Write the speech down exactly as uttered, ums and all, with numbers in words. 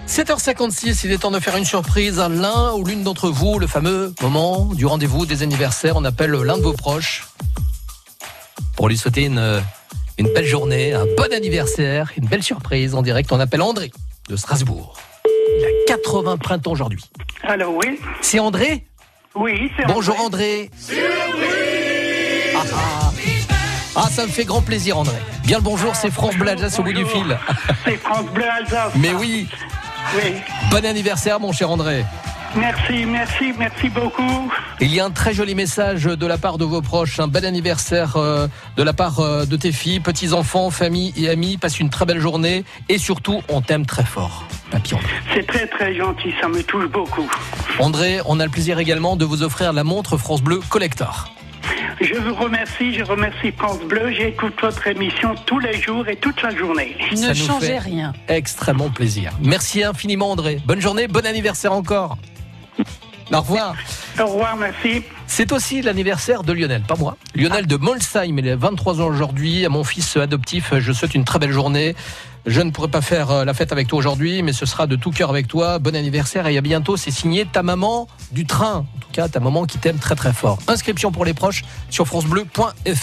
sept heures cinquante-six, il est temps de faire une surprise à l'un ou l'une d'entre vous. Le fameux moment du rendez-vous des anniversaires. On appelle l'un de vos proches pour lui souhaiter une, une belle journée, un bon anniversaire, une belle surprise en direct. On appelle André de Strasbourg. Il a quatre-vingts printemps aujourd'hui. Alors oui. C'est André ? Oui, c'est André. Bonjour André. Ah, ah. ah, ça me fait grand plaisir André. Bien le bonjour, c'est France Bleu Alsace au bout du fil. C'est France Bleu Alsace. Mais oui. Oui. Bon anniversaire mon cher André. Merci, merci, merci beaucoup. Il y a un très joli message de la part de vos proches. Un bel anniversaire euh, de la part euh, de tes filles, petits-enfants, famille et amis. Passe une très belle journée et surtout, on t'aime très fort. Papy André. C'est très très gentil, ça me touche beaucoup. André, on a le plaisir également de vous offrir la montre France Bleu Collector. Je vous remercie, je remercie France Bleu. J'écoute votre émission tous les jours et toute la journée. Ça Ne nous changez fait rien. Extrêmement plaisir. Merci infiniment André. Bonne journée, bon anniversaire encore. Au revoir. Au revoir, merci. C'est aussi l'anniversaire de Lionel, pas moi. Lionel de Molsheim, il a vingt-trois ans aujourd'hui. À mon fils adoptif, je souhaite une très belle journée. Je ne pourrai pas faire la fête avec toi aujourd'hui, mais ce sera de tout cœur avec toi. Bon anniversaire et à bientôt. C'est signé ta maman du train. En tout cas, ta maman qui t'aime très très fort. Inscription pour les proches sur francebleu point f r.